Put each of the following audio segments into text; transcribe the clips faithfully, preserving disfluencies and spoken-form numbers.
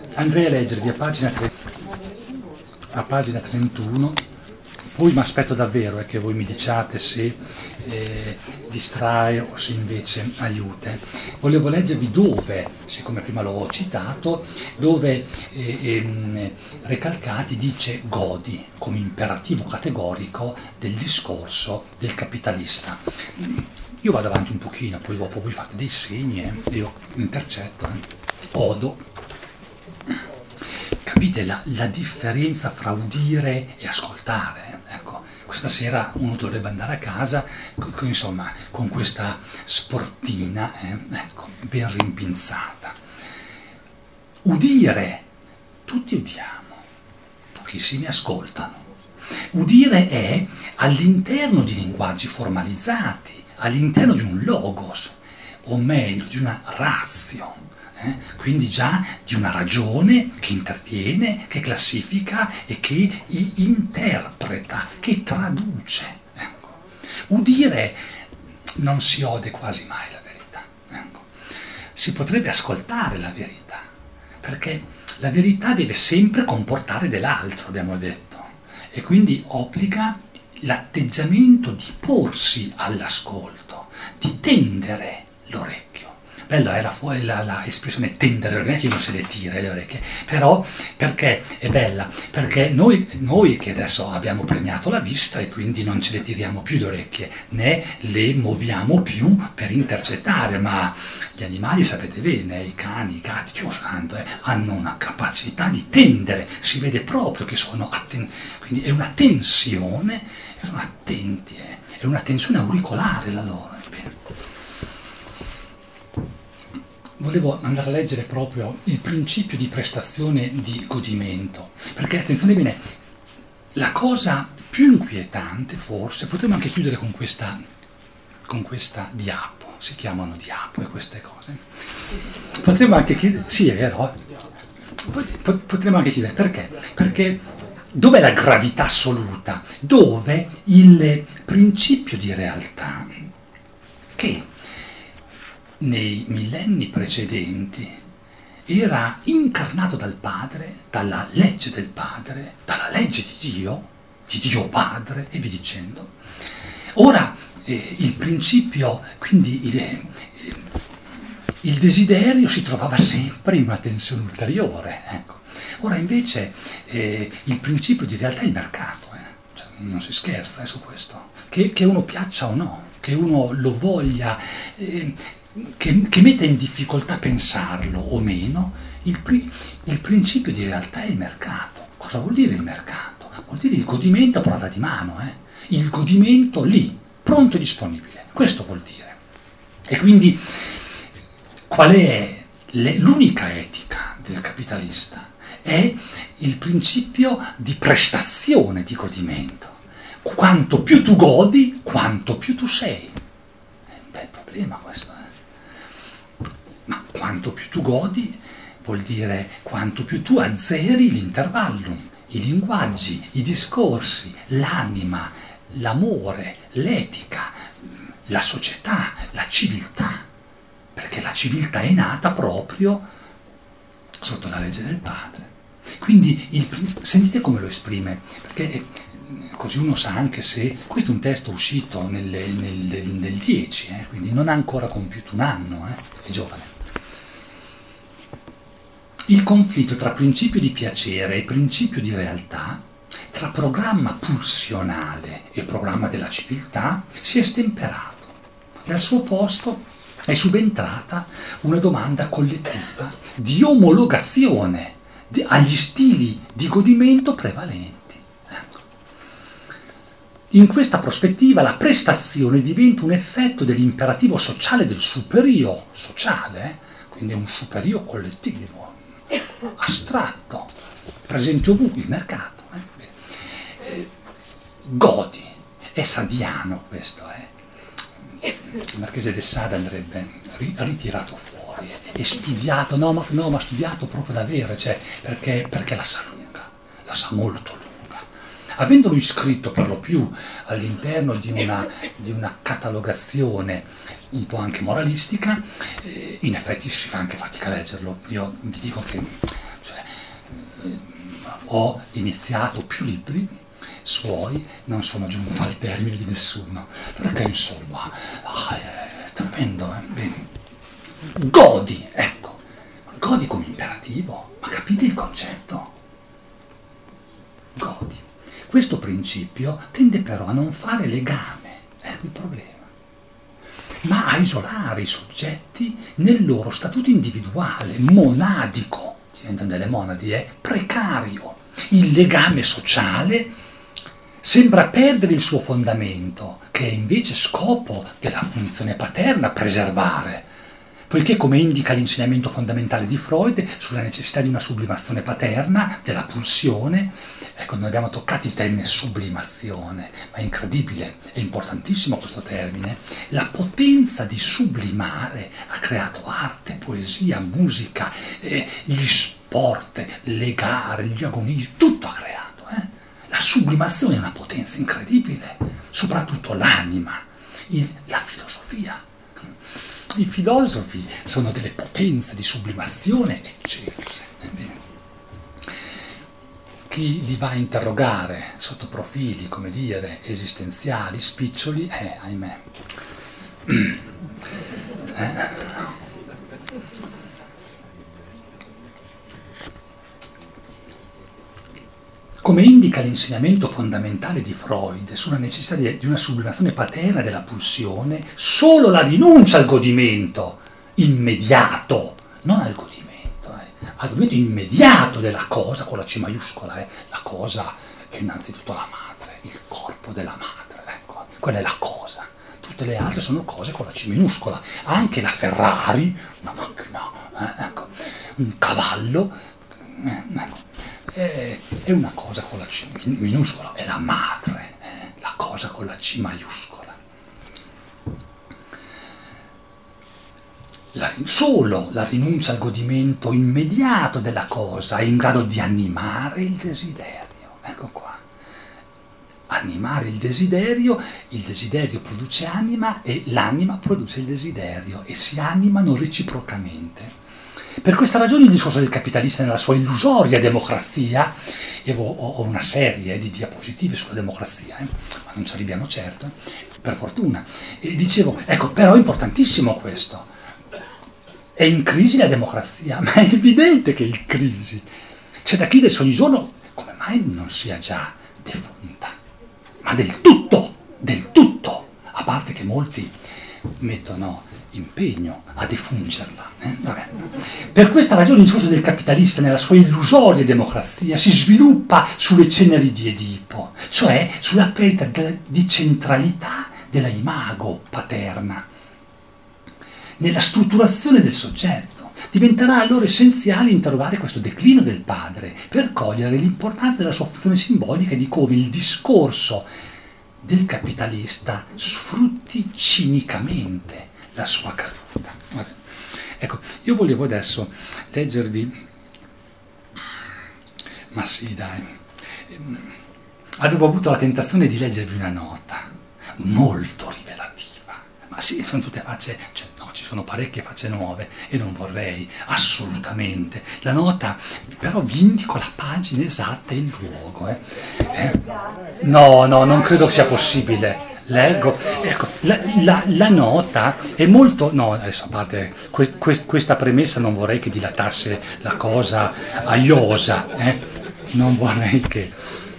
andrei a leggervi a pagina, a pagina trentuno, poi mi aspetto davvero eh, che voi mi diciate se eh, distrae o se invece aiuta. Volevo leggervi dove, siccome prima l'ho citato, dove eh, ehm, Recalcati dice godi come imperativo categorico del discorso del capitalista. Io vado avanti un pochino, poi dopo voi fate dei segni, eh, io intercetto, eh, odo. Capite la, la differenza fra udire e ascoltare? Ecco, questa sera uno dovrebbe andare a casa con, con, insomma, con questa sportina, eh, ecco, ben rimpinzata. Udire, tutti udiamo, pochissimi ascoltano. Udire è all'interno di linguaggi formalizzati, all'interno di un logos, o meglio di una ratio. Eh? Quindi già di una ragione che interviene, che classifica e che interpreta, che traduce. Ecco. Udire non si ode quasi mai la verità. Ecco. Si potrebbe ascoltare la verità, perché la verità deve sempre comportare dell'altro, abbiamo detto, e quindi obbliga l'atteggiamento di porsi all'ascolto, di tendere l'orecchio. Bella è la, la, la espressione tendere le orecchie, non se le tira le orecchie, però perché è bella? Perché noi, noi che adesso abbiamo premiato la vista e quindi non ce le tiriamo più le orecchie, né le muoviamo più per intercettare, ma gli animali, sapete bene, i cani, i gatti, Dio santo, eh, hanno una capacità di tendere, si vede proprio che sono attenti, quindi è una tensione, sono attenti, eh, è una tensione auricolare la loro. Volevo andare a leggere proprio il principio di prestazione di godimento, perché attenzione bene, la cosa più inquietante forse, potremmo anche chiudere con questa, con questa diapo, si chiamano diapo e queste cose, potremmo anche chiudere, sì è vero, potremmo anche chiudere, perché? Perché dov'è la gravità assoluta? Dove il principio di realtà che nei millenni precedenti era incarnato dal Padre, dalla legge del Padre, dalla legge di Dio, di Dio Padre e via dicendo. Ora eh, il principio, quindi il, eh, il desiderio si trovava sempre in una tensione ulteriore. Ecco. Ora invece eh, il principio di realtà è il mercato, eh. Cioè, non si scherza eh, su questo, che, che uno piaccia o no, che uno lo voglia, eh, Che, che metta in difficoltà pensarlo o meno, il, pri, il principio di realtà è il mercato. Cosa vuol dire il mercato? Vuol dire il godimento a portata di mano, eh? Il godimento lì, pronto e disponibile, questo vuol dire. E quindi qual è le, l'unica etica del capitalista? È il principio di prestazione di godimento. Quanto più tu godi, quanto più tu sei. È un bel problema questo, eh? Ma quanto più tu godi vuol dire quanto più tu azzeri l'intervallum, i linguaggi, i discorsi, l'anima, l'amore, l'etica, la società, la civiltà, perché la civiltà è nata proprio sotto la legge del Padre. Quindi il, sentite come lo esprime, perché così uno sa anche se questo è un testo uscito nel, nel, nel dieci, eh, quindi non ha ancora compiuto un anno, eh, è giovane. Il conflitto tra principio di piacere e principio di realtà, tra programma pulsionale e programma della civiltà, si è stemperato e al suo posto è subentrata una domanda collettiva di omologazione di, agli stili di godimento prevalenti. Ecco. In questa prospettiva la prestazione diventa un effetto dell'imperativo sociale del superio sociale, eh? Quindi è un superio collettivo, astratto, presente ovunque, il mercato. Eh? Eh, godi, è sadiano questo, eh? Il Marchese de Sade andrebbe ritirato fuori e studiato, no ma, no, ma studiato proprio davvero, cioè, perché, perché la sa lunga, la sa molto lunga. Avendolo iscritto per lo più all'interno di una, di una catalogazione un po' anche moralistica, eh, in effetti si fa anche fatica a leggerlo. Io vi dico che cioè, ho iniziato più libri suoi, non sono giunto al termine di nessuno, perché insomma ah, è tremendo, eh? Bene. Godi, ecco, godi come imperativo, ma capite il concetto? Godi. Questo principio tende però a non fare legame, ecco il problema, ma a isolare i soggetti nel loro statuto individuale, monadico, diventano delle monadi, è precario. Il legame sociale sembra perdere il suo fondamento, che è invece scopo della funzione paterna preservare, poiché, come indica l'insegnamento fondamentale di Freud sulla necessità di una sublimazione paterna, della pulsione, ecco, noi abbiamo toccato il termine sublimazione, ma è incredibile, è importantissimo questo termine. La potenza di sublimare ha creato arte, poesia, musica, eh, gli sport, le gare, gli agonismi, tutto ha creato. Eh? La sublimazione è una potenza incredibile, soprattutto l'anima, il, la filosofia. I filosofi sono delle potenze di sublimazione eccelse. Chi li va a interrogare sotto profili, come dire, esistenziali, spiccioli, eh, ahimè. Eh? Come indica l'insegnamento fondamentale di Freud sulla necessità di, di una sublimazione paterna della pulsione, solo la rinuncia al godimento immediato, non al godimento, eh, al godimento immediato della cosa, con la C maiuscola, eh, la cosa è innanzitutto la madre, il corpo della madre, ecco, quella è la cosa. Tutte le altre sono cose con la C minuscola, anche la Ferrari, una macchina, eh, ecco, un cavallo, eh, ecco. È una cosa con la C minuscola, è la madre, eh? La cosa con la C maiuscola. La, solo la rinuncia al godimento immediato della cosa è in grado di animare il desiderio. Ecco qua. Animare il desiderio, il desiderio produce anima e l'anima produce il desiderio e si animano reciprocamente. Per questa ragione il discorso del capitalista nella sua illusoria democrazia, io ho una serie di diapositive sulla democrazia, eh, ma non ci arriviamo certo, eh, per fortuna, e dicevo, ecco, però è importantissimo questo, è in crisi la democrazia, ma è evidente che è in crisi, c'è da chiedersi ogni giorno come mai non sia già defunta, ma del tutto, del tutto, a parte che molti mettono impegno a defungerla. Eh? Vabbè. Per questa ragione il discorso del capitalista nella sua illusoria democrazia si sviluppa sulle ceneri di Edipo, cioè sulla perdita di centralità della imago paterna. Nella strutturazione del soggetto diventerà allora essenziale interrogare questo declino del padre per cogliere l'importanza della sua funzione simbolica e di come il discorso del capitalista sfrutti cinicamente la sua caduta. Vabbè. Ecco, io volevo adesso leggervi, ma sì dai, avevo avuto la tentazione di leggervi una nota molto rivelativa, ma sì, sono tutte facce, cioè, no, ci sono parecchie facce nuove e non vorrei assolutamente, la nota, però vi indico la pagina esatta e il luogo. Eh. Eh. No, no, non credo sia possibile. Leggo, ecco, la, la, la nota è molto, no, adesso a parte que, que, questa premessa non vorrei che dilatasse la cosa a iosa, eh? Non vorrei che,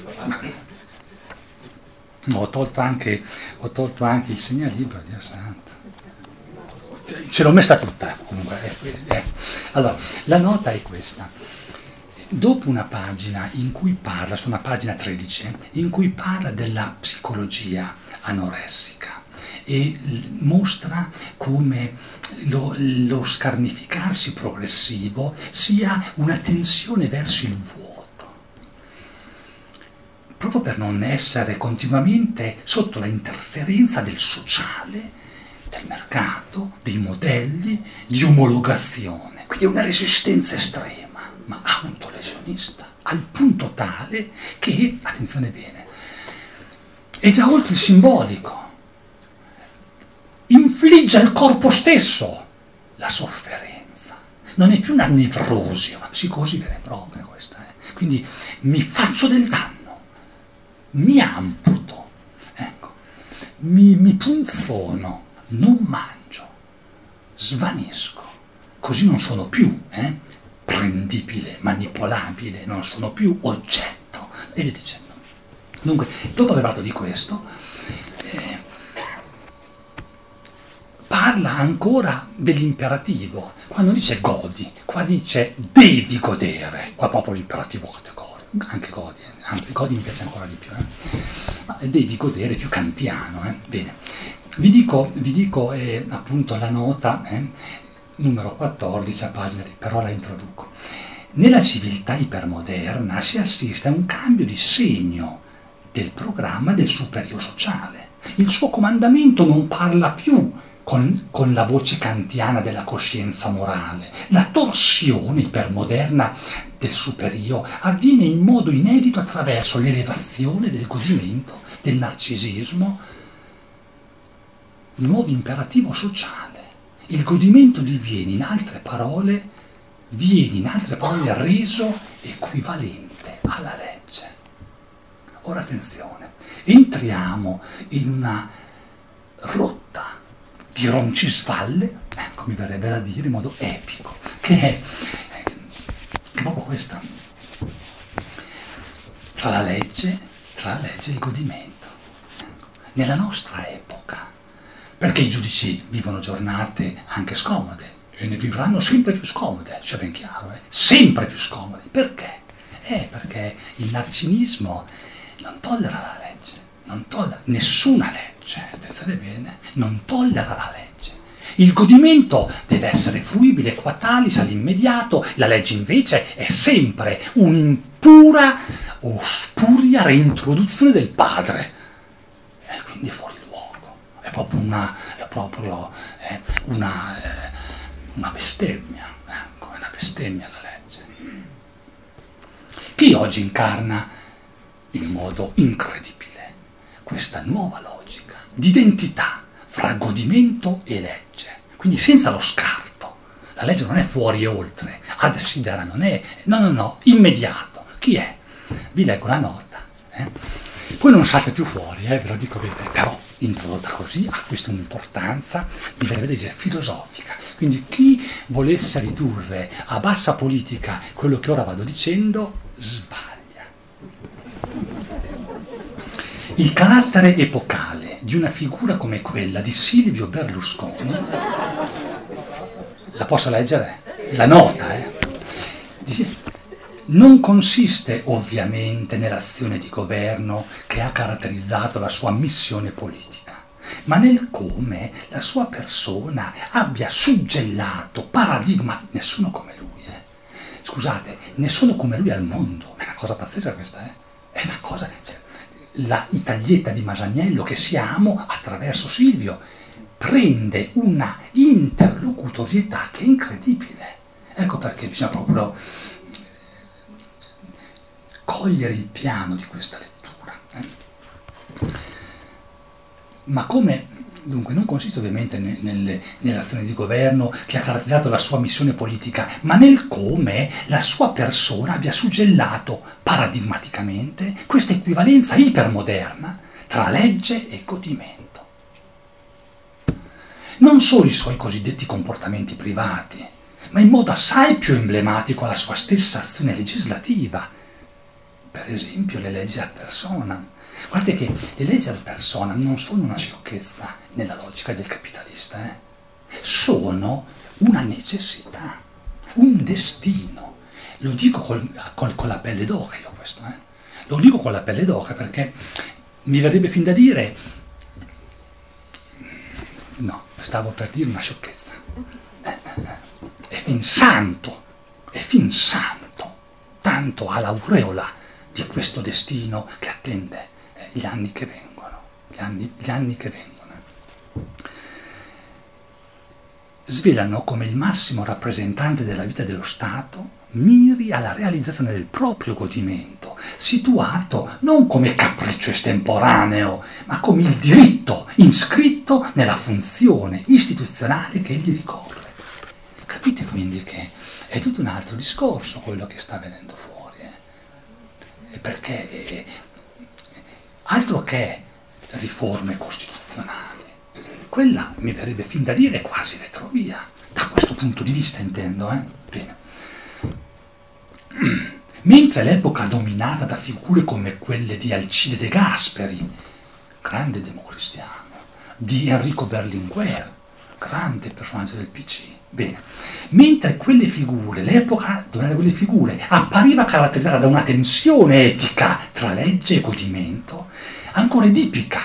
no, ho tolto anche, ho tolto anche il segnalibro, Dio santo, ce l'ho messa tutta, comunque, eh, eh. Allora, la nota è questa. Dopo una pagina in cui parla, su una pagina tredici, in cui parla della psicologia anoressica e mostra come lo, lo scarnificarsi progressivo sia una tensione verso il vuoto, proprio per non essere continuamente sotto la interferenza del sociale, del mercato, dei modelli di omologazione. Quindi è una resistenza estrema, ma autolesionista, al punto tale che, attenzione bene, è già oltre il simbolico, infligge al corpo stesso la sofferenza, non è più una nevrosi, è una psicosi vera e propria questa. questa, eh. Quindi mi faccio del danno, mi amputo, ecco, mi, mi punzono, non mangio, svanisco, così non sono più eh, prendibile, manipolabile, non sono più oggetto, e via dicendo. Dunque, dopo aver parlato di questo, eh, parla ancora dell'imperativo. Quando dice godi, qua dice devi godere, qua proprio l'imperativo categorico, anche godi, anzi godi mi piace ancora di più, eh. Ma devi godere, più kantiano, eh. Bene, vi dico, vi dico eh, appunto la nota, eh, numero quattordici a pagina, però la introduco. Nella civiltà ipermoderna si assiste a un cambio di segno del programma del superio sociale. Il suo comandamento non parla più Con, con la voce kantiana della coscienza morale. La torsione ipermoderna del superio avviene in modo inedito attraverso l'elevazione del godimento, del narcisismo, nuovo imperativo sociale. Il godimento diviene, in altre parole, viene in altre parole reso equivalente alla legge. Ora attenzione, entriamo in una rotta di roncisvalle, ecco, mi verrebbe da dire in modo epico, che è, che è proprio questa, tra la legge, tra la legge e il godimento. Ecco. Nella nostra epoca, perché i giudici vivono giornate anche scomode, e ne vivranno sempre più scomode, sia ben chiaro, eh? sempre più scomode. Perché? Eh, perché il narcisismo non tollera la legge, non tollera nessuna legge. Cioè, attenzione bene, non tollera la legge. Il godimento deve essere fruibile qua talis all'immediato, la legge invece è sempre un'impura o spuria reintroduzione del padre. E quindi è fuori luogo, è proprio una, è proprio, eh, una, eh, una bestemmia, ecco, è una bestemmia la legge. Che oggi incarna in modo incredibile questa nuova logica di identità fra godimento e legge, quindi senza lo scarto. La legge non è fuori e oltre, ad sidera non è, no no no, immediato. Chi è? Vi leggo la nota, eh? Poi non salta più fuori, eh, ve lo dico bene, però introdotta così acquista un'importanza, mi verrebbe da dire filosofica. Quindi chi volesse ridurre a bassa politica quello che ora vado dicendo, sbaglia. Il carattere epocale di una figura come quella di Silvio Berlusconi, la posso leggere? La nota, eh? Non consiste ovviamente nell'azione di governo che ha caratterizzato la sua missione politica, ma nel come la sua persona abbia suggellato paradigma, nessuno come lui, eh? Scusate, nessuno come lui al mondo, è una cosa pazzesca questa, eh? È una cosa... Cioè, la Italietta di Masaniello che siamo, attraverso Silvio, prende una interlocutorietà che è incredibile. Ecco perché bisogna proprio cogliere il piano di questa lettura. Eh? Ma come... Dunque, non consiste ovviamente nelle, nell'azione di governo che ha caratterizzato la sua missione politica, ma nel come la sua persona abbia suggellato paradigmaticamente questa equivalenza ipermoderna tra legge e godimento. Non solo i suoi cosiddetti comportamenti privati, ma in modo assai più emblematico la sua stessa azione legislativa, per esempio le leggi ad personam. Guardate che le leggi ad personam non sono una sciocchezza nella logica del capitalista, eh? Sono una necessità, un destino. Lo dico col, col, con la pelle d'oca io questo, eh? Lo dico con la pelle d'oca perché mi verrebbe fin da dire, no, stavo per dire una sciocchezza, eh, è fin santo, è fin santo, tanto ha l'aureola di questo destino che attende gli anni che vengono, gli anni, gli anni che vengono. Svelano come il massimo rappresentante della vita dello Stato miri alla realizzazione del proprio godimento, situato non come capriccio estemporaneo, ma come il diritto iscritto nella funzione istituzionale che egli ricopre. Capite quindi che è tutto un altro discorso quello che sta venendo fuori. perché eh, altro che riforme costituzionali, quella mi verrebbe fin da dire quasi retrovia, da questo punto di vista intendo, eh? Bene. Mentre l'epoca dominata da figure come quelle di Alcide De Gasperi, grande democristiano, di Enrico Berlinguer, grande personaggio del P C, bene, mentre quelle figure, l'epoca dominata da quelle figure, appariva caratterizzata da una tensione etica tra legge e godimento, ancora edipica.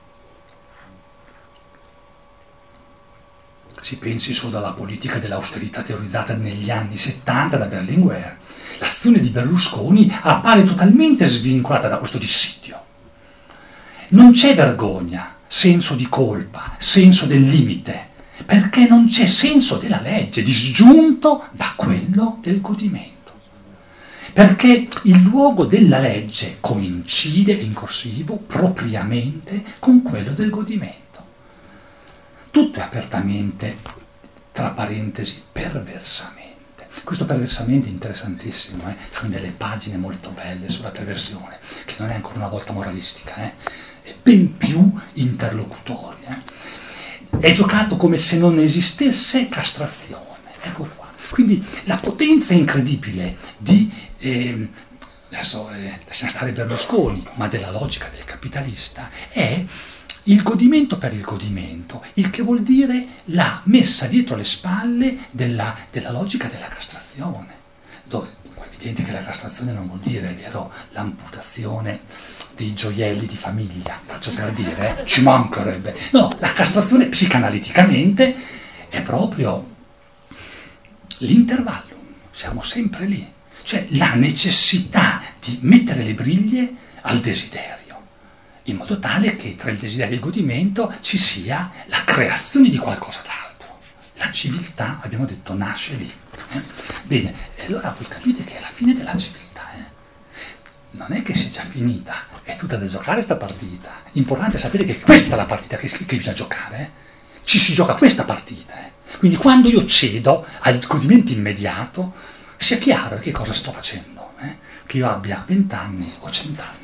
Si pensi solo alla politica dell'austerità teorizzata negli anni settanta da Berlinguer. L'azione di Berlusconi appare totalmente svincolata da questo dissidio. Non c'è vergogna, senso di colpa, senso del limite, perché non c'è senso della legge, disgiunto da quello del godimento. Perché il luogo della legge coincide, in corsivo, propriamente con quello del godimento. Tutto è apertamente, tra parentesi, perversamente. Questo perversamente è interessantissimo, eh? Sono delle pagine molto belle sulla perversione, che non è ancora una volta moralistica, eh? È ben più interlocutoria. Eh? È giocato come se non esistesse castrazione, ecco qua. Quindi la potenza incredibile di, eh, adesso eh, lasciamo stare Berlusconi, ma della logica del capitalista, è il godimento per il godimento, il che vuol dire la messa dietro le spalle della, della logica della castrazione. Dove è evidente che la castrazione non vuol dire, è vero, l'amputazione dei gioielli di famiglia, faccio per dire, eh, ci mancherebbe. No, la castrazione psicanaliticamente è proprio l'intervallo, siamo sempre lì. Cioè la necessità di mettere le briglie al desiderio, in modo tale che tra il desiderio e il godimento ci sia la creazione di qualcosa d'altro. La civiltà, abbiamo detto, nasce lì. Eh? Bene, e allora voi capite che alla fine della civiltà eh, non è che sia già finita, è tutta da giocare sta partita. Importante è sapere che questa è la partita che, che bisogna giocare. Eh? Ci si gioca questa partita. Eh? Quindi quando io cedo al godimento immediato, sia chiaro che cosa sto facendo, eh? Che io abbia vent'anni o cent'anni.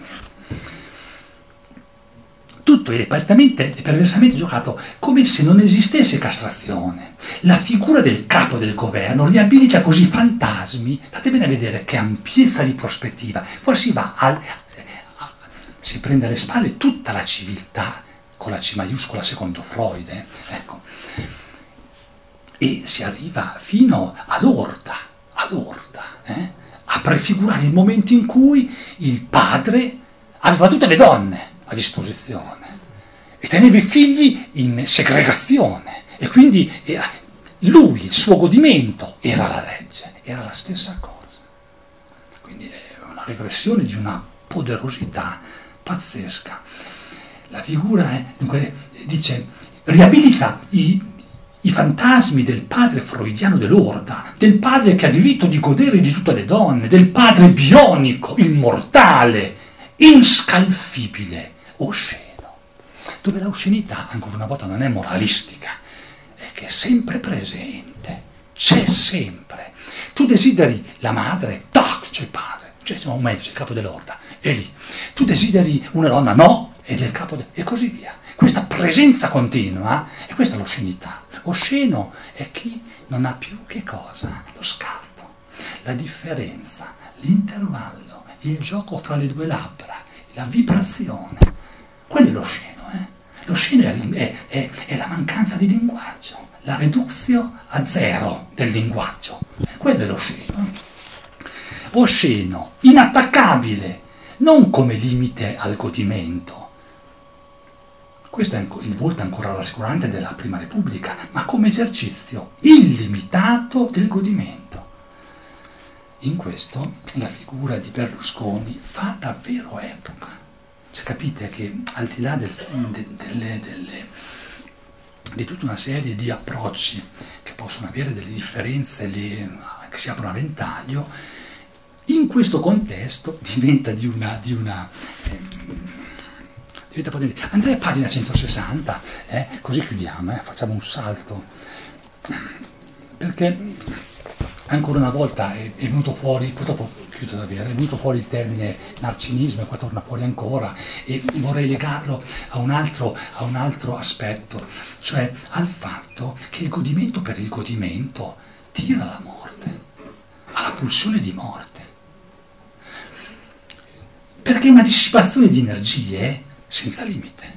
Tutto è apertamente e perversamente giocato come se non esistesse castrazione. La figura del capo del governo riabilita così fantasmi, state bene a vedere che ampiezza di prospettiva. Poi si va al, a, si prende alle spalle tutta la civiltà, con la C maiuscola secondo Freud, eh? Ecco. E si arriva fino all'orda, all'orda, eh? A prefigurare il momento in cui il padre aveva tutte le donne a disposizione e teneva i figli in segregazione e quindi eh, lui, il suo godimento era la legge, era la stessa cosa. Quindi è una regressione di una poderosità pazzesca. La figura è, dunque, dice, riabilita i, i fantasmi del padre freudiano dell'orda, del padre che ha diritto di godere di tutte le donne, del padre bionico, immortale, inscalfibile, osceno, dove l'oscenità, ancora una volta, non è moralistica, è che è sempre presente, c'è sempre. Tu desideri la madre, tac, c'è il padre, c'è un mezzo, il capo dell'orda, è lì. Tu desideri una donna, no, è del capo de... e così via. Questa presenza continua, e questa è l'oscenità. Osceno è chi non ha più che cosa? Lo scarto, la differenza, l'intervallo, il gioco fra le due labbra, la vibrazione. Quello è l'osceno, eh? L'osceno è, è, è, è la mancanza di linguaggio, la reduzione a zero del linguaggio. Quello è l'osceno. Osceno, inattaccabile, non come limite al godimento. Questo è il volto ancora rassicurante della Prima Repubblica, ma come esercizio illimitato del godimento. In questo la figura di Berlusconi fa davvero epoca. Cioè, capite che al di là del, de, delle, delle, di tutta una serie di approcci che possono avere delle differenze le, che si aprono a ventaglio, in questo contesto diventa di una, di una eh, diventa potente. Andrei a pagina centosessanta, eh, così chiudiamo, eh, facciamo un salto, perché ancora una volta è, è venuto fuori, purtroppo chiudo davvero, è venuto fuori il termine narcisismo e qua torna fuori ancora, e vorrei legarlo a un altro, a un altro aspetto, cioè al fatto che il godimento per il godimento tira alla morte, alla pulsione di morte. Perché è una dissipazione di energie senza limite.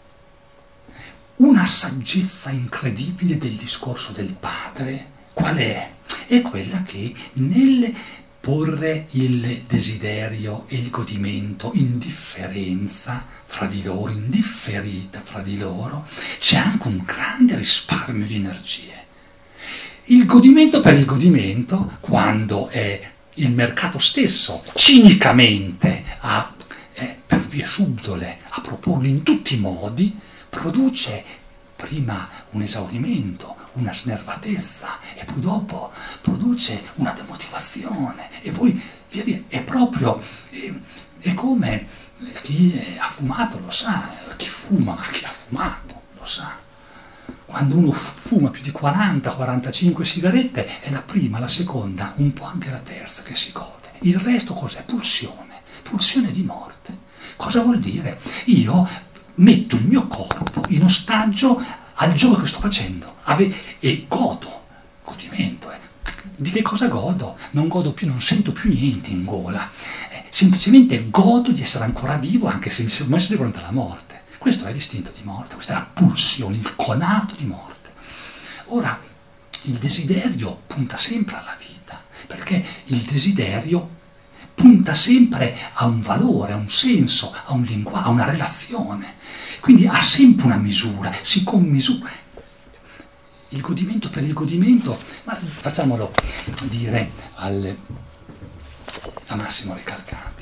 Una saggezza incredibile del discorso del padre, qual è? È quella che nel porre il desiderio e il godimento in differenza fra di loro, indifferita fra di loro, c'è anche un grande risparmio di energie. Il godimento per il godimento, quando è il mercato stesso cinicamente a, eh, per vie subdole a proporlo in tutti i modi, produce prima un esaurimento, una snervatezza e poi dopo produce una demotivazione e poi via via, è proprio, è, è come chi ha fumato lo sa, chi fuma, ma chi ha fumato lo sa. Quando uno fuma più di quaranta quarantacinque sigarette è la prima, la seconda, un po' anche la terza che si gode. Il resto cos'è? Pulsione, pulsione di morte. Cosa vuol dire? Io metto il mio corpo in ostaggio al gioco che sto facendo e godo, godimento. Eh. Di che cosa godo? Non godo più, non sento più niente in gola. Eh, semplicemente godo di essere ancora vivo anche se mi sono messo di fronte alla morte. Questo è l'istinto di morte, questa è la pulsione, il conato di morte. Ora, il desiderio punta sempre alla vita, perché il desiderio punta sempre a un valore, a un senso, a un linguaggio, a una relazione. Quindi ha sempre una misura, si commisura. Il godimento per il godimento, ma facciamolo dire al, a Massimo Recalcati.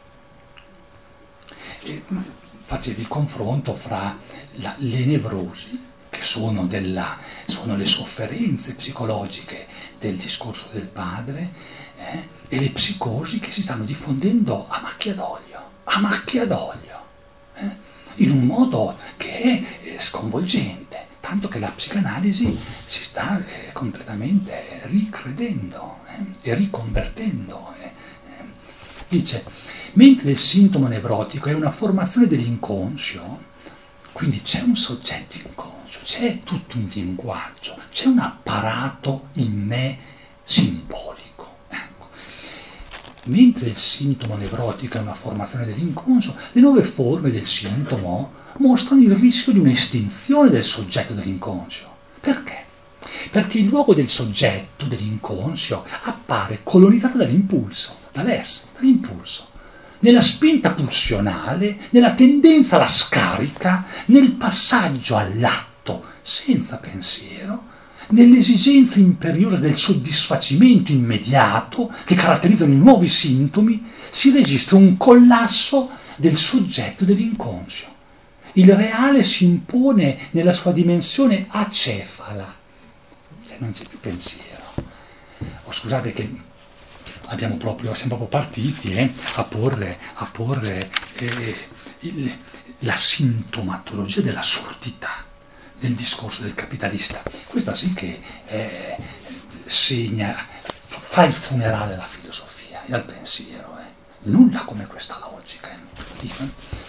E facevi il confronto fra la, le nevrosi, che sono, della, sono le sofferenze psicologiche del discorso del padre, eh, e le psicosi che si stanno diffondendo a macchia d'olio, a macchia d'olio, eh, in un modo che è eh, sconvolgente, tanto che la psicanalisi si sta eh, completamente ricredendo eh, e riconvertendo. Eh, eh. Dice, mentre il sintomo nevrotico è una formazione dell'inconscio, quindi c'è un soggetto inconscio, c'è tutto un linguaggio, c'è un apparato in me simbolico. Ecco. Mentre il sintomo nevrotico è una formazione dell'inconscio, le nuove forme del sintomo mostrano il rischio di un'estinzione del soggetto dell'inconscio. Perché? Perché il luogo del soggetto dell'inconscio appare colonizzato dall'impulso, dall'ess, dall'impulso. Nella spinta pulsionale, nella tendenza alla scarica, nel passaggio all'atto senza pensiero, nell'esigenza imperiosa del soddisfacimento immediato che caratterizzano i nuovi sintomi, si registra un collasso del soggetto dell'inconscio. Il reale si impone nella sua dimensione acefala, cioè non c'è più pensiero. Oh, scusate che abbiamo proprio, siamo proprio partiti eh, a porre, a porre eh, il, la sintomatologia della sordità nel discorso del capitalista. Questa sì che eh, segna, fa il funerale alla filosofia e al pensiero. Eh. Nulla come questa logica. Eh.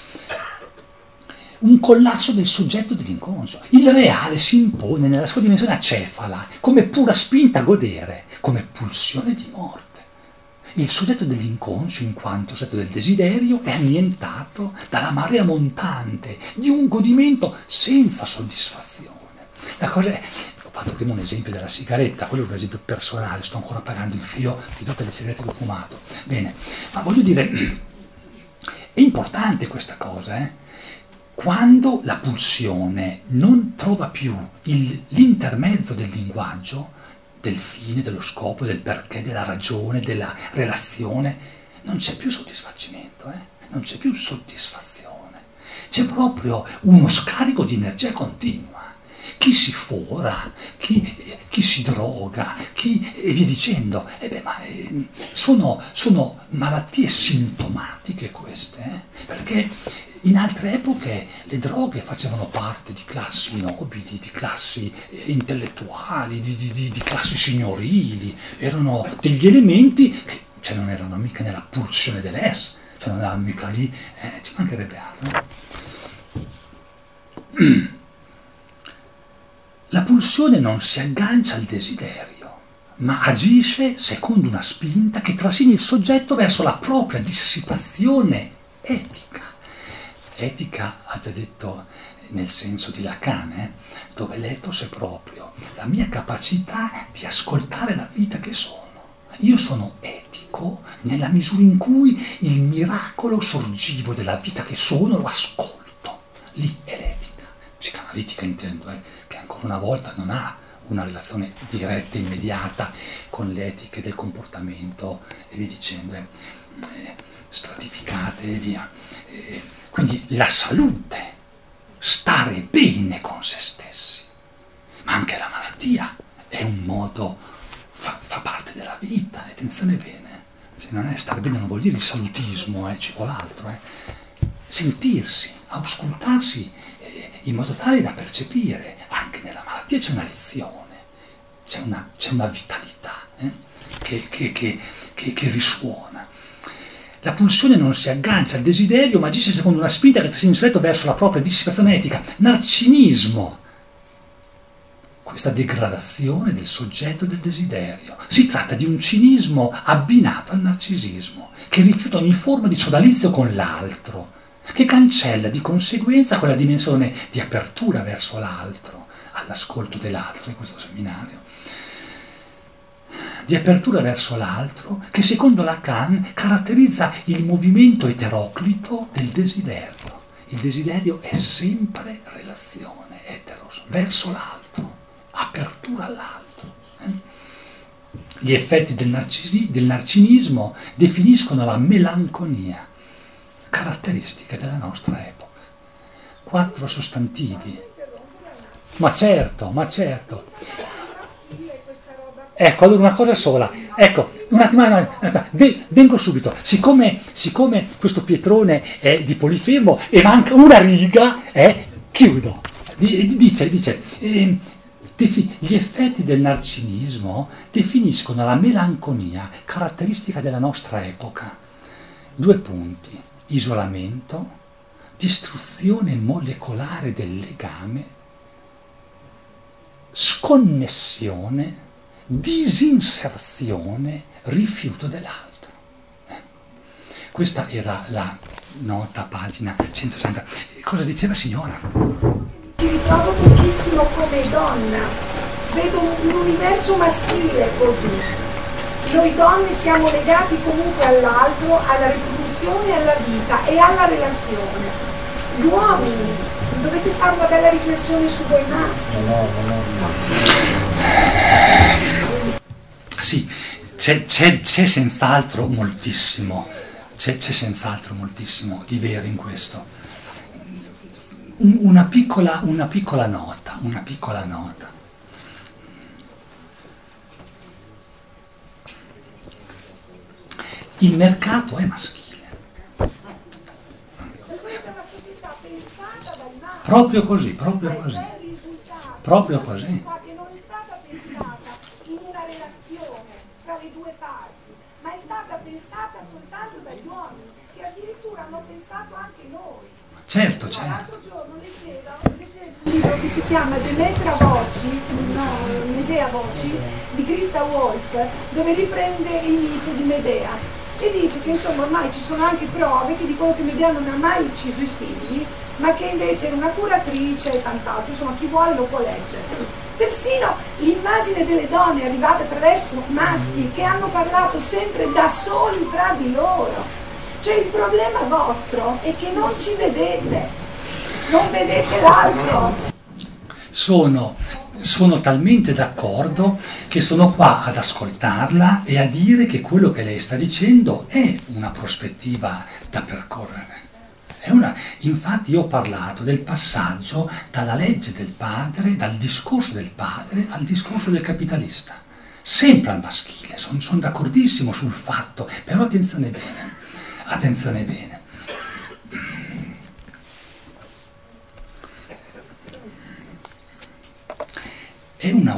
Un collasso del soggetto dell'inconscio. Il reale si impone nella sua dimensione acefala, come pura spinta a godere, come pulsione di morte. Il soggetto dell'inconscio, in quanto soggetto del desiderio, è annientato dalla marea montante di un godimento senza soddisfazione. La cosa è, ho fatto prima un esempio della sigaretta, quello è un esempio personale, sto ancora pagando il fio di tutte le sigarette che ho fumato. Bene, ma voglio dire, è importante questa cosa, eh? Quando la pulsione non trova più il, l'intermezzo del linguaggio, del fine, dello scopo, del perché, della ragione, della relazione, non c'è più soddisfacimento, eh? Non c'è più soddisfazione, c'è proprio uno scarico di energia continua. Chi si fora, chi, chi si droga, chi e via dicendo, eh beh, ma eh, sono, sono malattie sintomatiche queste, eh? Perché In altre epoche le droghe facevano parte di classi nobili, di classi eh, intellettuali, di, di, di, di classi signorili, erano degli elementi che cioè, non erano mica nella pulsione dell'esse, cioè non erano mica lì, eh, ci mancherebbe altro. No? La pulsione non si aggancia al desiderio, ma agisce secondo una spinta che trascina il soggetto verso la propria dissipazione etica. Etica, ha già detto nel senso di Lacan, eh, dove l'ethos è proprio la mia capacità di ascoltare la vita che sono. Io sono etico nella misura in cui il miracolo sorgivo della vita che sono lo ascolto. Lì è l'etica. Psicanalitica intendo, eh, che ancora una volta non ha una relazione diretta e immediata con le etiche del comportamento e via dicendo, eh, stratificate e via. Eh, quindi la salute, stare bene con se stessi, ma anche la malattia è un modo, fa, fa parte della vita, attenzione bene, se non è stare bene non vuol dire il salutismo, eh, ci vuole altro, eh. Sentirsi, auscultarsi eh, in modo tale da percepire, anche nella malattia c'è una lezione, c'è una, c'è una vitalità eh, che, che, che, che, che risuona. La pulsione non si aggancia al desiderio, ma agisce secondo una spinta che trascina il soggetto verso la propria dissipazione etica. Narcinismo. Questa degradazione del soggetto del desiderio. Si tratta di un cinismo abbinato al narcisismo, che rifiuta ogni forma di sodalizio con l'altro, che cancella di conseguenza quella dimensione di apertura verso l'altro, all'ascolto dell'altro in questo seminario. Di apertura verso l'altro, che secondo Lacan caratterizza il movimento eteroclito del desiderio. Il desiderio è sempre relazione, eteros, verso l'altro, apertura all'altro. Eh? Gli effetti del, narcisi, del narcinismo definiscono la melanconia, caratteristica della nostra epoca. Quattro sostantivi. Ma certo, ma certo. Ecco, allora una cosa sola, ecco, un attimo, vengo subito, siccome, siccome questo pietrone è di Polifemo e manca una riga, eh, chiudo, dice, dice, eh, gli effetti del narcinismo definiscono la melanconia, caratteristica della nostra epoca. Due punti, isolamento, distruzione molecolare del legame, sconnessione, disinserzione, rifiuto dell'altro. Eh. Questa era la nota, pagina centosessanta. Cosa diceva signora? Ci ritrovo pochissimo come donna, vedo un universo maschile così. Noi donne siamo legati comunque all'altro, alla riproduzione, alla vita e alla relazione. Gli uomini, dovete fare una bella riflessione su voi maschi. No, no, no, no. Sì, c'è, c'è, c'è senz'altro moltissimo, c'è, c'è senz'altro moltissimo di vero in questo. Una piccola, una piccola nota, una piccola nota. Il mercato è maschile. Proprio così, proprio così. Proprio così. Le due parti, ma è stata pensata soltanto dagli uomini che addirittura hanno pensato anche noi. Certo, certo. L'altro giorno leggevo, leggevo un libro che si chiama Demetra Voci, no, Medea Voci, di Christa Wolf, dove riprende il mito di Medea e dice che insomma ormai ci sono anche prove che dicono che Medea non ha mai ucciso i figli, ma che invece era una curatrice e tant'altro, insomma chi vuole lo può leggere. Persino l'immagine delle donne arrivate attraverso maschi che hanno parlato sempre da soli tra di loro. Cioè il problema vostro è che non ci vedete, non vedete l'altro. Sono, sono talmente d'accordo che sono qua ad ascoltarla e a dire che quello che lei sta dicendo è una prospettiva da percorrere. È una, infatti io ho parlato del passaggio dalla legge del padre, dal discorso del padre al discorso del capitalista, sempre al maschile, sono, sono d'accordissimo sul fatto, però attenzione bene, attenzione bene.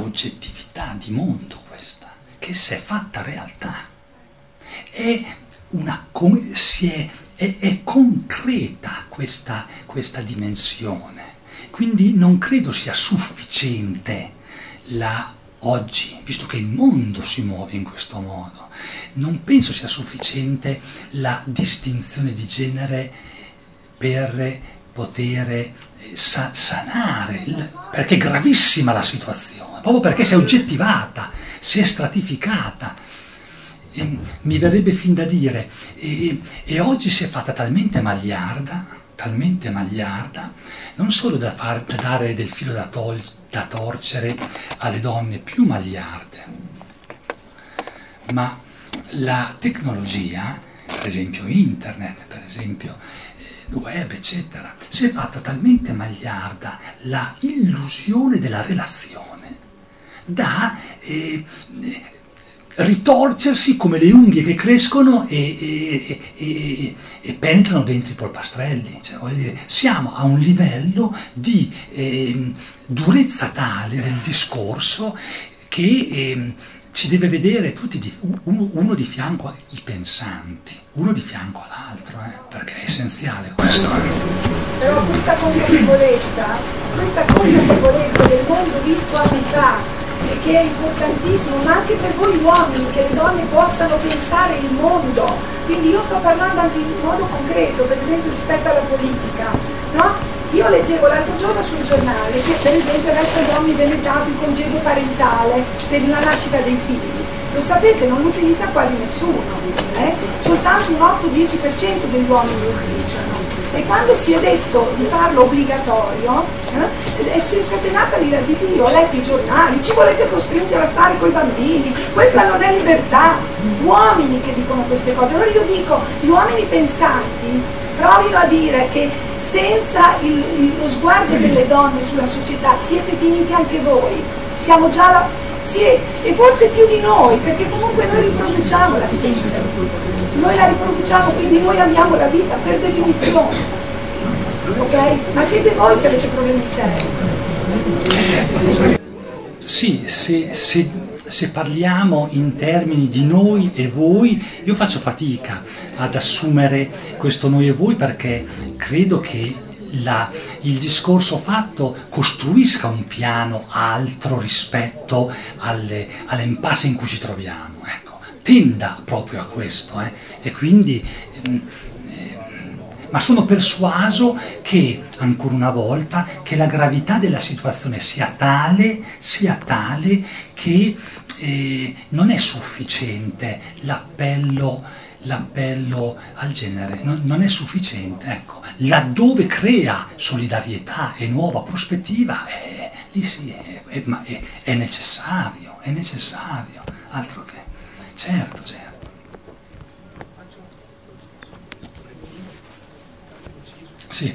oggettività di mondo questa, che si è fatta realtà. È una, come si è, è, è concreta questa, questa dimensione. Quindi non credo sia sufficiente la oggi, visto che il mondo si muove in questo modo, non penso sia sufficiente la distinzione di genere per poter sa- sanare, perché è gravissima la situazione, proprio perché si è oggettivata, si è stratificata. E mi verrebbe fin da dire, e, e oggi si è fatta talmente magliarda, talmente magliarda, non solo da, far, da dare del filo da, tol- da torcere alle donne più magliarde, ma la tecnologia, per esempio internet, per esempio eh, web, eccetera, si è fatta talmente magliarda la illusione della relazione da eh, ritorcersi come le unghie che crescono e, e, e, e penetrano dentro i polpastrelli. Cioè, voglio dire, siamo a un livello di eh, durezza tale del discorso che eh, ci deve vedere tutti di, uno, uno di fianco ai pensanti, uno di fianco all'altro, eh, perché è essenziale questo. Eh. Però questa consapevolezza, questa consapevolezza del mondo visto a metà, che è importantissimo, ma anche per voi uomini, che le donne possano pensare il mondo. Quindi io sto parlando anche in modo concreto, per esempio rispetto alla politica, no? Io leggevo l'altro giorno sul giornale che per esempio adesso agli uomini viene dato il congedo parentale per la nascita dei figli. Lo sapete, non lo utilizza quasi nessuno, eh? Soltanto un otto dieci per cento degli uomini lo utilizzano. E quando si è detto di farlo obbligatorio, eh, si è scatenata l'ira di Dio. Ho letto i giornali, ci volete costringere a stare con i bambini, questa non è libertà. Uomini che dicono queste cose. Allora io dico, gli uomini pensanti provino a dire che senza il, il, lo sguardo delle donne sulla società siete finiti anche voi. Siamo già la, sì, e forse più di noi, perché comunque noi riproduciamo la specie, noi la riproduciamo, quindi noi amiamo la vita per definizione, ok? Ma siete voi che avete problemi seri. Sì, se, se, se parliamo in termini di noi e voi, io faccio fatica ad assumere questo noi e voi, perché credo che La, il discorso fatto costruisca un piano altro rispetto alle, all'impasse in cui ci troviamo, ecco, tenda proprio a questo, eh, e quindi, eh, ma sono persuaso che, ancora una volta, che la gravità della situazione sia tale, sia tale che eh, non è sufficiente l'appello l'appello al genere, non, non è sufficiente, ecco, laddove crea solidarietà e nuova prospettiva, eh, lì sì, è, è, ma è, è necessario, è necessario, altro che, certo, certo. Sì.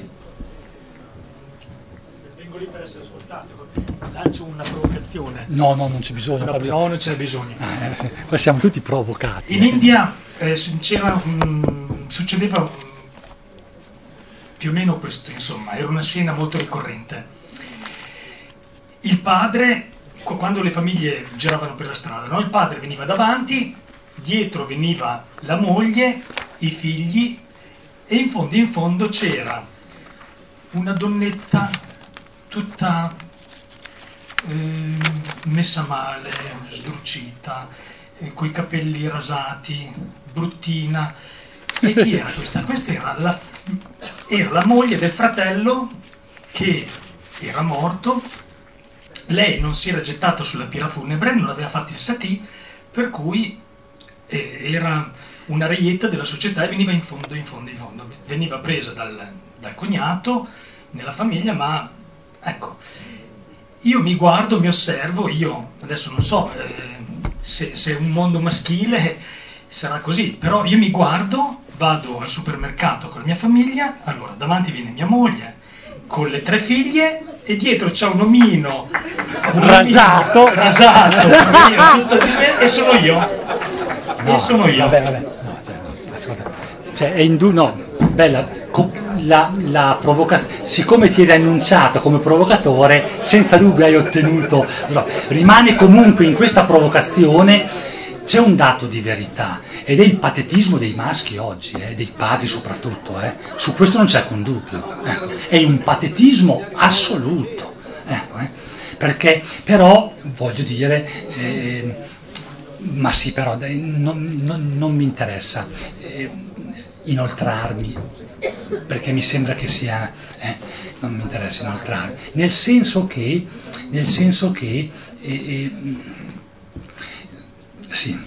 Vengo lì per essere ascoltato, lancio una provocazione. No, no, non c'è bisogno. No, no, non ce n'è bisogno. Ah, eh, sì. Poi siamo tutti provocati. In India eh, c'era, mh, succedeva mh, più o meno questo, insomma, era una scena molto ricorrente. Il padre, quando le famiglie giravano per la strada, no? Il padre veniva davanti, dietro veniva la moglie, i figli, e in fondo in fondo c'era una donnetta tutta eh, messa male, sdrucita, eh, coi capelli rasati, bruttina. E chi era questa? Questa era la, era la moglie del fratello che era morto. Lei non si era gettata sulla pira funebre, non aveva fatto il satì, per cui eh, era una reietta della società e veniva in fondo, in fondo, in fondo. Veniva presa dal, dal cognato nella famiglia, ma ecco, io mi guardo, mi osservo, io adesso non so eh, se, se è un mondo maschile sarà così, però io mi guardo, vado al supermercato con la mia famiglia, allora davanti viene mia moglie con le tre figlie e dietro c'è un omino un rasato, omino, rasato io, tutto disme- e sono io, no, e sono io. Vabbè, vabbè, no, cioè, ascolta, cioè è indù, no, bella, co- la, la provocazione, siccome ti eri annunciato come provocatore, senza dubbio hai ottenuto, no, rimane comunque in questa provocazione, c'è un dato di verità, ed è il patetismo dei maschi oggi, eh, dei padri soprattutto, eh. Su questo non c'è alcun dubbio, ecco. È un patetismo assoluto, ecco, eh. Perché però, voglio dire, eh, ma sì, però dai, non, non, non mi interessa eh, inoltrarmi, perché mi sembra che sia, eh, non mi interessa inoltrarmi, nel senso che, nel senso che, eh, eh, sì,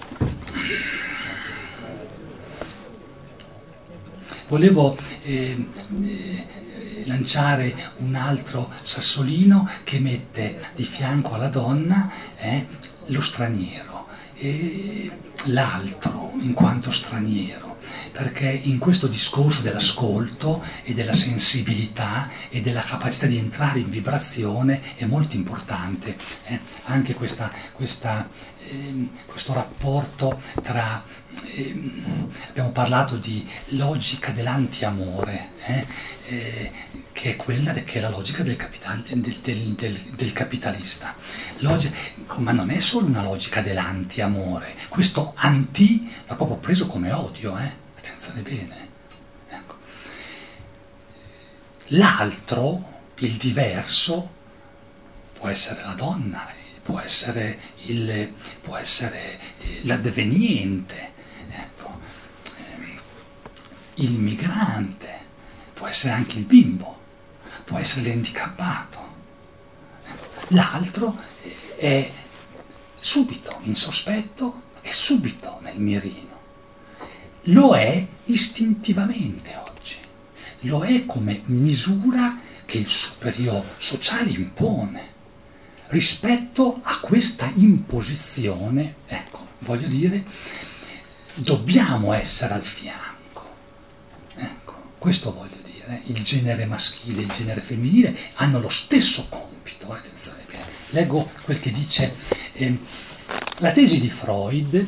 volevo eh, eh, lanciare un altro sassolino che mette di fianco alla donna eh, lo straniero, e l'altro in quanto straniero, perché in questo discorso dell'ascolto e della sensibilità e della capacità di entrare in vibrazione è molto importante eh, anche questa, questa, eh, questo rapporto tra, eh, abbiamo parlato di logica dell'antiamore, eh, eh, che è quella che è la logica del, capital, del, del, del, del capitalista. Logica, ma non è solo una logica dell'antiamore, questo anti l'ha proprio preso come odio, eh? Attenzione bene. Ecco. L'altro, il diverso, può essere la donna, può essere, il, può essere l'adveniente, ecco. Il migrante, può essere anche il bimbo, può essere l'handicappato. L'altro è subito in sospetto e subito nel mirino. Lo è istintivamente oggi, lo è come misura che il superiore sociale impone. Rispetto a questa imposizione, ecco, voglio dire, dobbiamo essere al fianco. Ecco, questo voglio dire. Il genere maschile e il genere femminile hanno lo stesso compito. Attenzione bene. Leggo quel che dice eh, la tesi di Freud.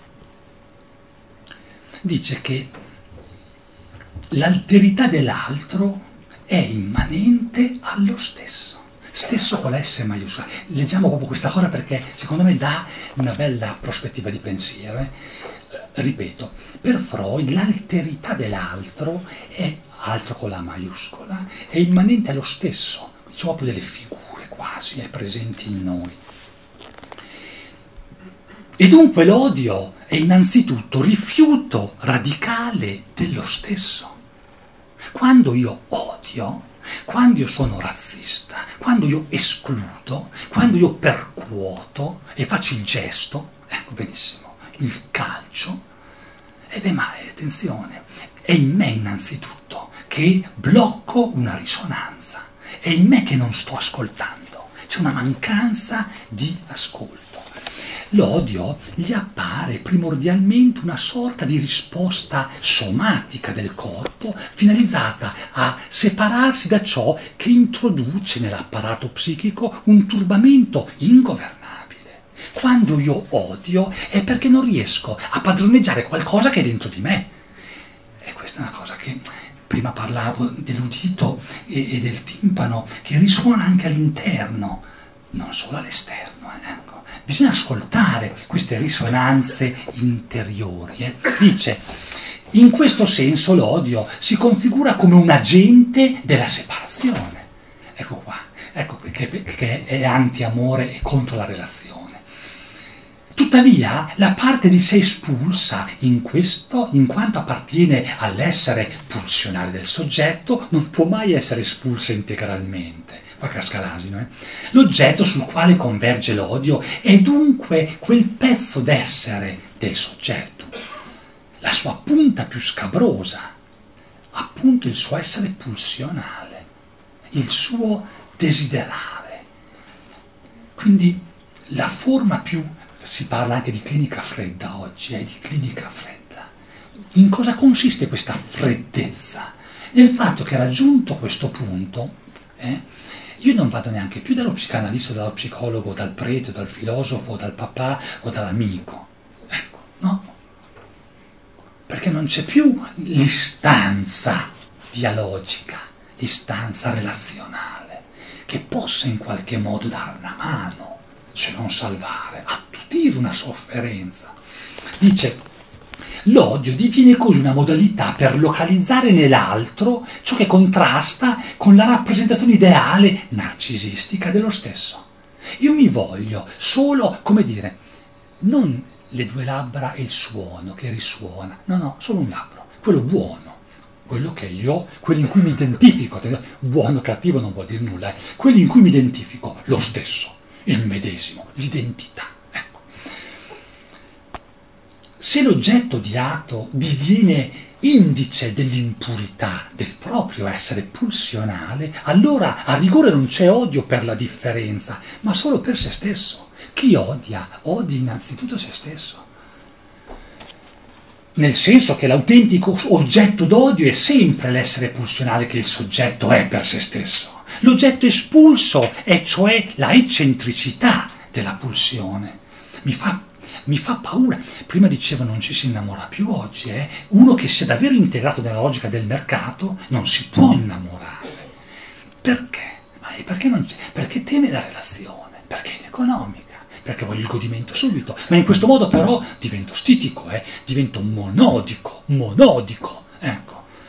Dice che l'alterità dell'altro è immanente allo stesso, stesso con la S maiuscola. Leggiamo proprio questa cosa perché secondo me dà una bella prospettiva di pensiero. Eh. Ripeto, per Freud l'alterità dell'altro è, altro con la maiuscola, è immanente allo stesso, sono proprio delle figure quasi, è presente in noi. E dunque l'odio è innanzitutto rifiuto radicale dello stesso. Quando io odio, quando io sono razzista, quando io escludo, quando io percuoto e faccio il gesto, ecco benissimo, il calcio, e beh ma attenzione, è in me innanzitutto che blocco una risonanza, è in me che non sto ascoltando, c'è una mancanza di ascolto. L'odio gli appare primordialmente una sorta di risposta somatica del corpo finalizzata a separarsi da ciò che introduce nell'apparato psichico un turbamento ingovernabile. Quando io odio è perché non riesco a padroneggiare qualcosa che è dentro di me. E questa è una cosa che prima parlavo dell'udito e, e del timpano, che risuona anche all'interno, non solo all'esterno, eh, ecco. Bisogna ascoltare queste risonanze interiori. Eh. Dice, in questo senso l'odio si configura come un agente della separazione. Ecco qua, ecco che, che è anti-amore e contro la relazione. Tuttavia, la parte di sé espulsa in questo, in quanto appartiene all'essere pulsionale del soggetto, non può mai essere espulsa integralmente. Qua casca l'asino, eh? L'oggetto sul quale converge l'odio è dunque quel pezzo d'essere del soggetto, la sua punta più scabrosa, appunto il suo essere pulsionale, il suo desiderare. Quindi la forma più, si parla anche di clinica fredda oggi, eh, di clinica fredda. In cosa consiste questa freddezza? Nel fatto che raggiunto questo punto, eh, io non vado neanche più dallo psicanalista, dallo psicologo, dal prete, dal filosofo, dal papà o dall'amico. Ecco, no? Perché non c'è più l'istanza dialogica, di stanza relazionale, che possa in qualche modo dare una mano, se non salvare, attutire una sofferenza. Dice, l'odio diviene così una modalità per localizzare nell'altro ciò che contrasta con la rappresentazione ideale narcisistica dello stesso. Io mi voglio solo, come dire, non le due labbra e il suono che risuona, no, no, solo un labbro, quello buono, quello che io, quello in cui mi identifico, buono o cattivo non vuol dire nulla, eh. Quello in cui mi identifico, lo stesso, il medesimo, l'identità. Ecco. Se l'oggetto odiato diviene indice dell'impurità del proprio essere pulsionale, allora a rigore non c'è odio per la differenza, ma solo per se stesso. Chi odia, odia innanzitutto se stesso. Nel senso che l'autentico oggetto d'odio è sempre l'essere pulsionale che il soggetto è per se stesso. L'oggetto espulso è cioè la eccentricità della pulsione. Mi fa, mi fa paura. Prima dicevo non ci si innamora più oggi, eh? Uno che sia davvero integrato nella logica del mercato non si può innamorare. Perché? Ma perché, non c'è? Perché teme la relazione, perché è economica, perché voglio il godimento subito, ma in questo modo però divento stitico, eh? Divento monodico, monodico, ecco.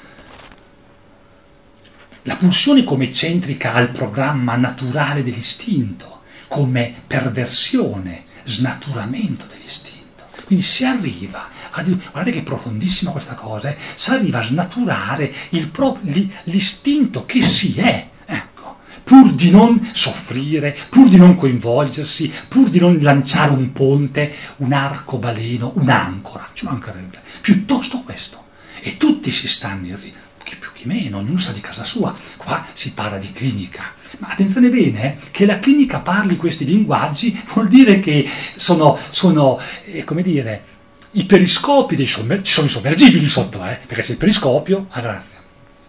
La pulsione come eccentrica al programma naturale dell'istinto, come perversione, snaturamento dell'istinto. Quindi si arriva, a, guardate che profondissima questa cosa, eh? Si arriva a snaturare il pro, l'istinto che si è, pur di non soffrire, pur di non coinvolgersi, pur di non lanciare un ponte, un arcobaleno, un'ancora, ci mancherebbe, piuttosto questo. E tutti si stanno in riva, chi più chi meno, ognuno sa di casa sua, qua si parla di clinica. Ma attenzione bene, eh, che la clinica parli questi linguaggi vuol dire che sono, sono eh, come dire, i periscopi dei sommer- ci sono i sommergibili sotto, eh, perché se il periscopio, ah grazie.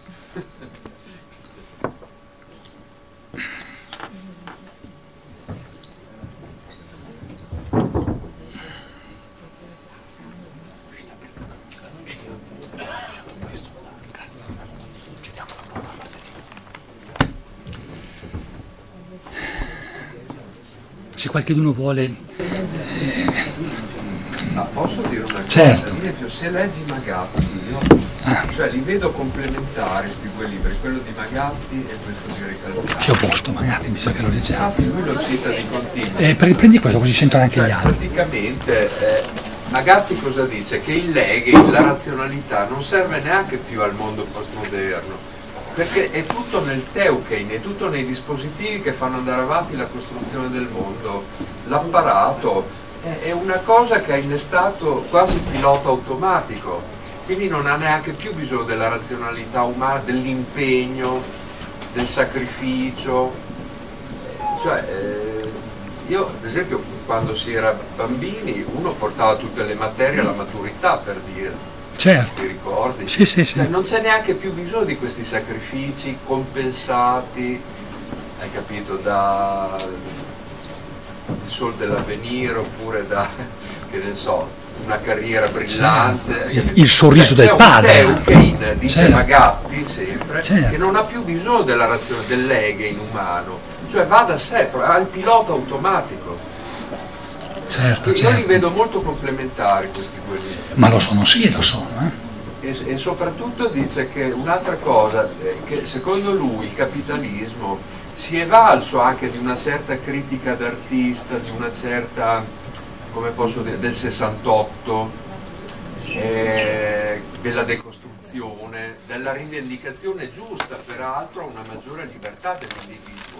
Se qualcuno vuole... Eh... Ma posso dire una cosa? Certo. Ad esempio, se leggi Magatti, io ah. cioè, li vedo complementari questi due libri, quello di Magatti e questo di Ricalcati. Sì, ho posto Magatti, mi sa che lo leggiamo. Ah, lui lo cita di continuo. Eh, prendi questo così sentono anche cioè, gli altri. Praticamente, eh, Magatti cosa dice? Che il leghe, la razionalità, non serve neanche più al mondo postmoderno, perché è tutto nel Teuchen, è tutto nei dispositivi che fanno andare avanti la costruzione del mondo. L'apparato è una cosa che ha innestato quasi il pilota automatico, quindi non ha neanche più bisogno della razionalità umana, dell'impegno, del sacrificio. Cioè, eh, io ad esempio quando si era bambini uno portava tutte le materie alla maturità, per dire. Certo. Ti ricordi? Sì, sì, sì. Cioè, non c'è neanche più bisogno di questi sacrifici compensati, hai capito, da il sol dell'avvenire oppure da, che ne so, una carriera brillante. Certo. Il, il sorriso cioè, del padre. Un Teuchen, dice certo. Magatti sempre, certo. che non ha più bisogno della razione, del leghe inumano, cioè va da sé, ha il pilota automatico. Certo, Io certo. li vedo molto complementari questi due libri. Ma lo sono, sì, lo sono. Eh. E, e soprattutto dice che un'altra cosa, eh, che secondo lui il capitalismo si è valso anche di una certa critica d'artista, di una certa, come posso dire, del sessantotto, eh, della decostruzione, della rivendicazione giusta, peraltro, a una maggiore libertà dell'individuo.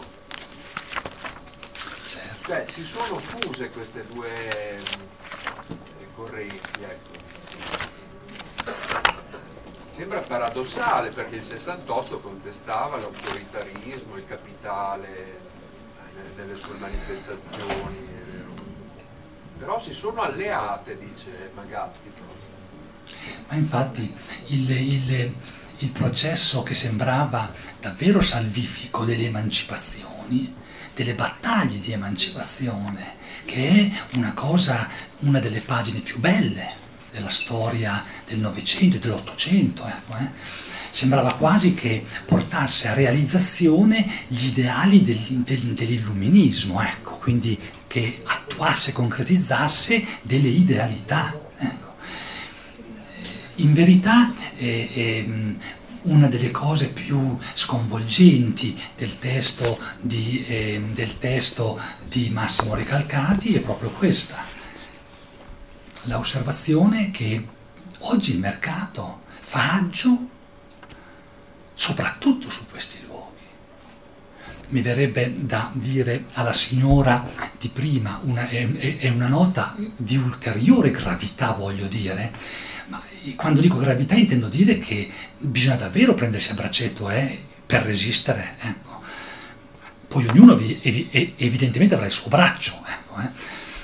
Cioè si sono fuse queste due eh, correnti, ecco. Sembra paradossale perché il sessantotto contestava l'autoritarismo, il capitale eh, nelle sue manifestazioni, eh, però si sono alleate, dice Magatti. Ma infatti il, il, il processo che sembrava davvero salvifico delle emancipazioni, delle battaglie di emancipazione, che è una cosa, una delle pagine più belle della storia del Novecento e dell'Ottocento, ecco, eh. sembrava quasi che portasse a realizzazione gli ideali del, del, dell'illuminismo, ecco, quindi che attuasse, concretizzasse delle idealità. Ecco. In verità eh, eh, una delle cose più sconvolgenti del testo di, eh, del testo di Massimo Recalcati è proprio questa, l'osservazione che oggi il mercato fa aggio soprattutto su questi luoghi. Mi verrebbe da dire alla signora di prima, una, è, è una nota di ulteriore gravità, voglio dire, ma quando dico gravità intendo dire che bisogna davvero prendersi a braccetto eh, per resistere. Ecco. Poi ognuno vi, ev, evidentemente avrà il suo braccio, ecco, eh.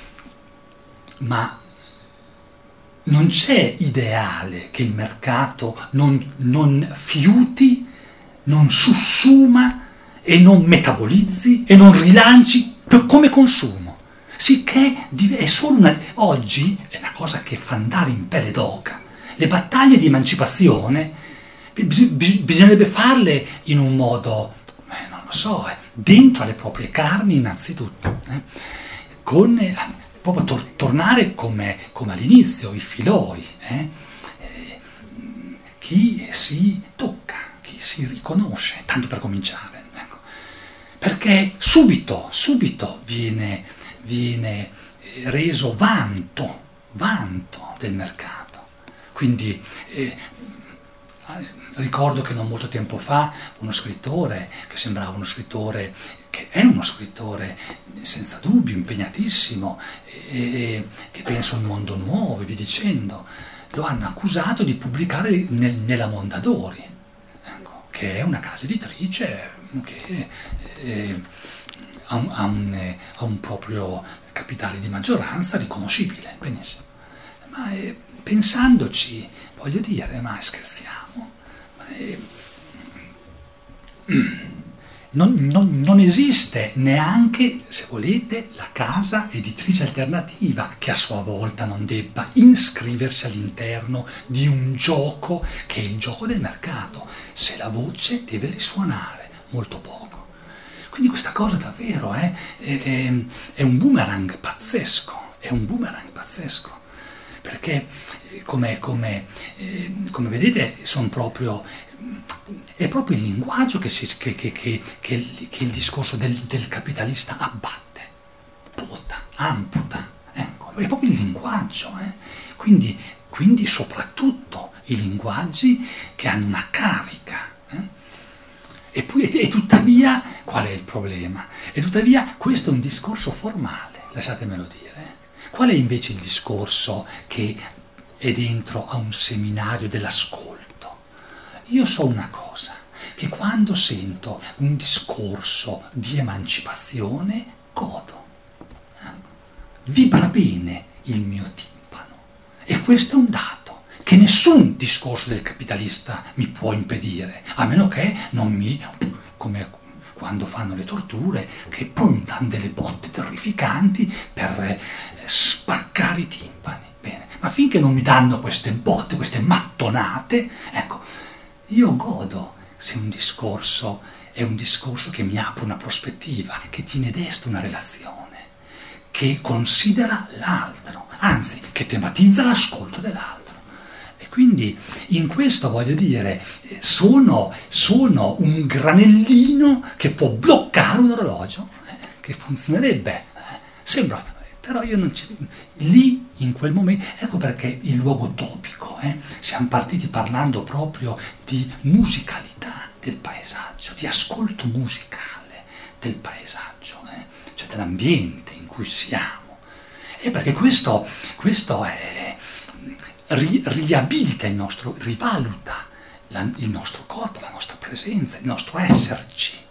Ma non c'è ideale che il mercato non, non fiuti, non sussuma e non metabolizzi e non rilanci per, come consumo. Sicché è solo una, oggi è una cosa che fa andare in pelle d'oca. Le battaglie di emancipazione bis, bis, bisognerebbe farle in un modo, eh, non lo so, eh, dentro alle proprie carni innanzitutto, eh, con... Eh, proprio tor- tornare come, come all'inizio, i filoi, eh? Eh, chi si tocca, chi si riconosce, tanto per cominciare, ecco. Perché subito, subito viene, viene reso vanto, vanto del mercato. Quindi eh, ricordo che non molto tempo fa uno scrittore, che sembrava uno scrittore, che è uno scrittore senza dubbio, impegnatissimo, e, e, che pensa a un mondo nuovo e via dicendo, lo hanno accusato di pubblicare nel, nella Mondadori, ecco, che è una casa editrice che eh, ha, un, ha, un, eh, ha un proprio capitale di maggioranza riconoscibile, benissimo. Ma eh, pensandoci, voglio dire, ma scherziamo? Ma, eh, Non, non, non esiste neanche, se volete, la casa editrice alternativa che a sua volta non debba iscriversi all'interno di un gioco che è il gioco del mercato, se la voce deve risuonare, molto poco. Quindi questa cosa davvero è, è, è un boomerang pazzesco, è un boomerang pazzesco, perché come, come, come vedete sono proprio... è proprio il linguaggio che, si, che, che, che, che, che il discorso del, del capitalista abbatte, pota, amputa, ecco, è proprio il linguaggio, eh? quindi, quindi soprattutto i linguaggi che hanno una carica, eh? e, poi, e tuttavia, qual è il problema? E tuttavia questo è un discorso formale, lasciatemelo dire, qual è invece il discorso che è dentro a un seminario dell'ascolto? Io so una cosa, che quando sento un discorso di emancipazione, godo. Vibra bene il mio timpano. E questo è un dato che nessun discorso del capitalista mi può impedire, a meno che non mi, come quando fanno le torture, che poi danno delle botte terrificanti per eh, spaccare i timpani. Bene, ma finché non mi danno queste botte, queste mattonate, ecco, io godo se un discorso è un discorso che mi apre una prospettiva, che tiene desta una relazione, che considera l'altro, anzi, che tematizza l'ascolto dell'altro. E quindi in questo, voglio dire, sono, sono un granellino che può bloccare un orologio, eh, che funzionerebbe. Eh, sembra... Però io non ci... Lì, in quel momento, ecco perché il luogo topico, eh? Siamo partiti parlando proprio di musicalità del paesaggio, di ascolto musicale del paesaggio, eh? Cioè dell'ambiente in cui siamo. E perché questo, questo è, ri, riabilita il nostro, rivaluta la, il nostro corpo, la nostra presenza, il nostro esserci.